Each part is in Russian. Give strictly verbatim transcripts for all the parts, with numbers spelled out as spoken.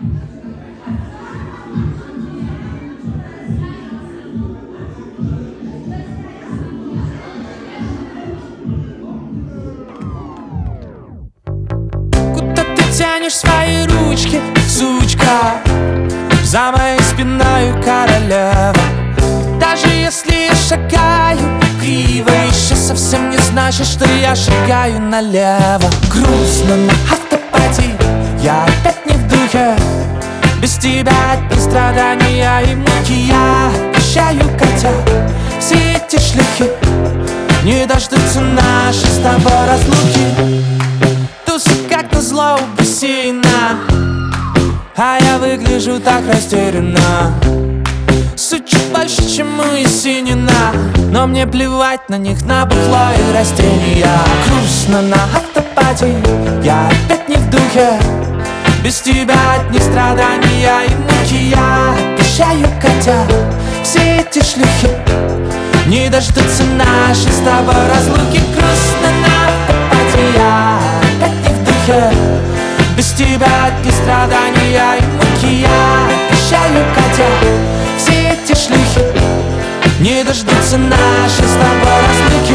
Куда ты тянешь свои ручки, сучка? За моей спиной королева. Даже если я шагаю криво, еще совсем не значит, что я шагаю налево. Грустно на автопате, я опять не в духе. Без тебя одни страдания и муки. Я обещаю, Катя, все эти шлюхи не дождутся нашей с тобой разлуки. Тусы как назло у бассейна, а я выгляжу так растерянно. Суть чуть больше, чем у Есенина, но мне плевать на них, на бухло и растения. Грустно на автопате, я опять не в духе. Без тебя одни страдания и муки. Я обещаю, Катя, все эти шлюхи не дождутся нашей с тобой разлуки. Грустно на автопате, я опять не в духе. Без тебя одни страдания и муки. Я обещаю, Катя, все эти шлюхи не дождутся нашей с тобой разлуки.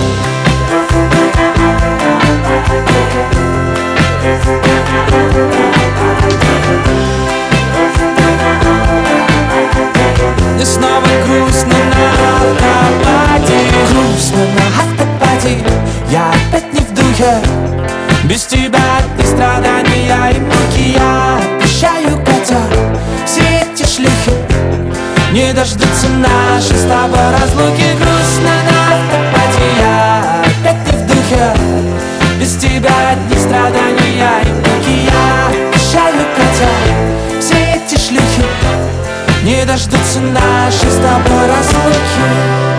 Мне снова грустно на автопате. Грустно на автопате, я опять не в духе. Без тебя одни страдания и муки. Я обещаю, Катя, все эти шлюхи не дождутся нашей с тобой разлуки. Грустно на автопате, я опять не в духе. Без тебя одни страдания и муки. Я обещаю, Катя, все эти шлюхи не дождутся нашей с тобой разлуки.